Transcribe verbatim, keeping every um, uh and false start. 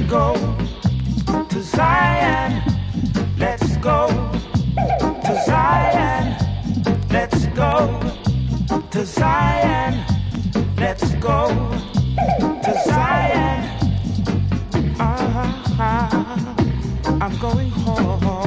go to Zion. Let's go to Zion. Let's go to Zion. Let's go to Zion. Ah, I'm going home.